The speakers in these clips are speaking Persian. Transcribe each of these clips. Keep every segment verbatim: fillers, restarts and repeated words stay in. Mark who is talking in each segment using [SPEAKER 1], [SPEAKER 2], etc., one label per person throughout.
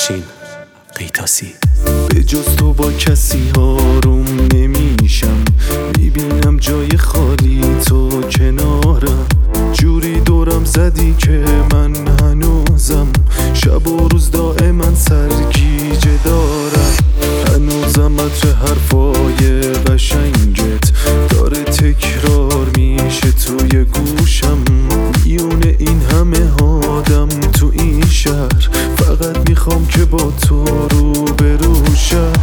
[SPEAKER 1] افشین قیتاسی.
[SPEAKER 2] به جز تو با کسی آروم نمیشم، میبینم جای خالی تو کنارم. جوری دورم زدی که من هنوزم شب و روز دائما سرگیجه دارم. هنوزم عطر حرفای قشنگت داره تکرار میشه توی گوشم. میون این همه آدم تو این شهر فقط میخوام که با تو رو بروشم.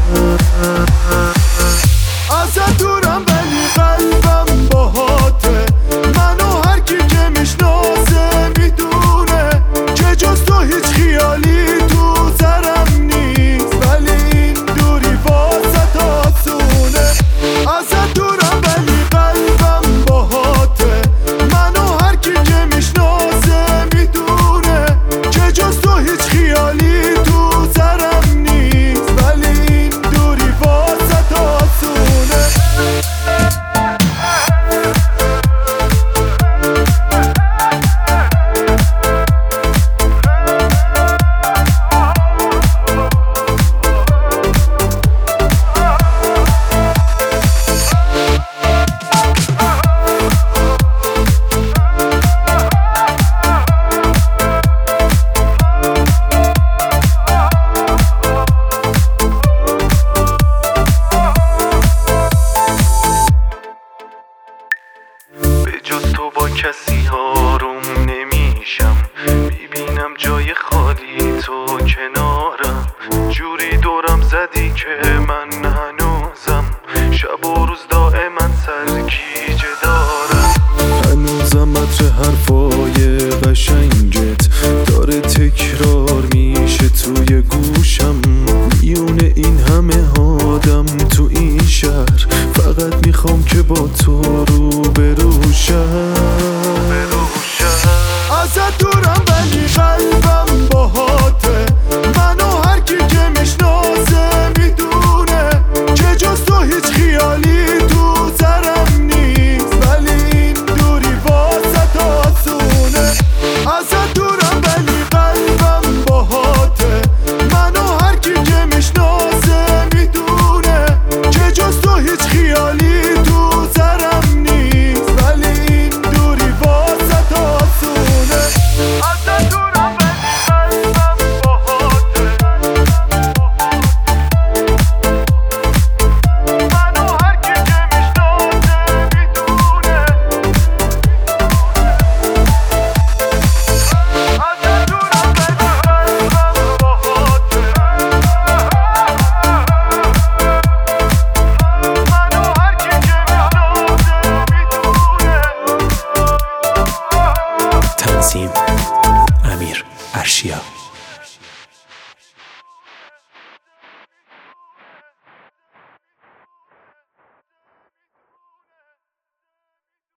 [SPEAKER 2] ازت دورم ولی قلبم باهاته، منو هر کی که میشناسه میدونه که جز تو هیچ خیالی تو سرم نیست، ولی این دوری واسط آسونه. ازت دورم ولی قلبم باهاته، منو هر کی که میشناسه میدونه که جز تو هیچ خیالی تو سرم نیست، ولی این دوری واسط آسونه. جز تو با کسی آروم نمیشم، میبینم جای خالی تو کنارم. جوری دورم زدی که من هنوزم شب و روز دائما سرگیجه دارم. هنوزم عطر حرفای قشنگت داره تکرار میشه توی گوشم. میون این همه آدم تو این شهر فقط میخوام که با تو رو بروشم. ازت دورم ولی قلبم باهاته، منو هر کی که میشناسه میدونه که جز تو هیچ خیالی تو سرم نیست، ولی این دوری واسط آسونه. ازت دورم ولی قلبم باهاته، منو هر کی که میشناسه میدونه که جز تو هیچ خیالی تو سرم نیست، ولی این دوری واسط آسونه. ازت دورم ولی قلبم باهاته، منو هر کی که میشناسه میدونه. ازت دورم ولی قلبم باهاته، منو هر کی که میشناسه میدونه.
[SPEAKER 1] تنظیم امیر ارشیا.